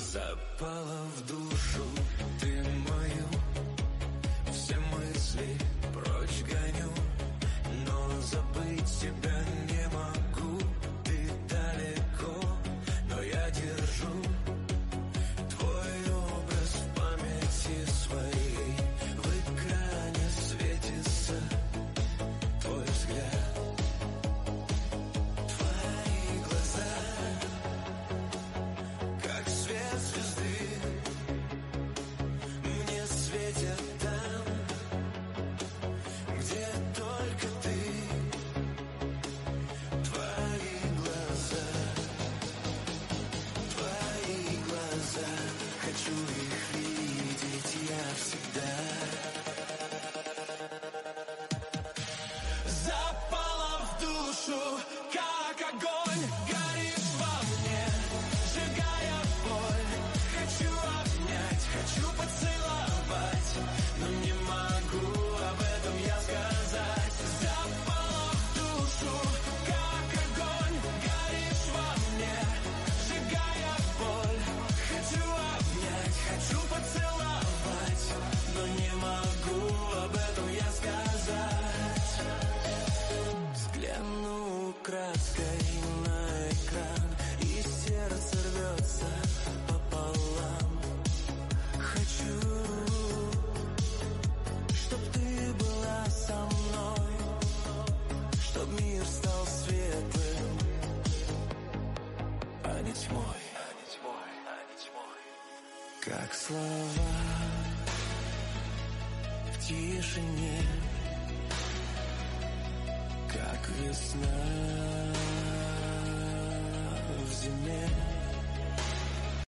Запала в душу ты мою, все мысли прочь гоню, но забыть тебя не могу. Ты далеко, но я держу твой образ в памяти своей. В экране светится твой взгляд, твои глаза, как свет звезды, мне светят там, где только ты. Твои глаза, хочу их видеть я всегда. Запала в душу, как огонь, горишь во мне, сжигая боль. Хочу обнять, хочу поцеловать, но не могу об этом я сказать. Запала в душу, как огонь, горишь во мне, сжигая боль. Хочу обнять, хочу поцеловать, но не могу об этом я сказать. Взгляну краской на экран, и сердце рвется пополам. Хочу, чтоб ты была со мной, чтоб мир стал светлым, а не тьмой, как слова в тишине, как весна.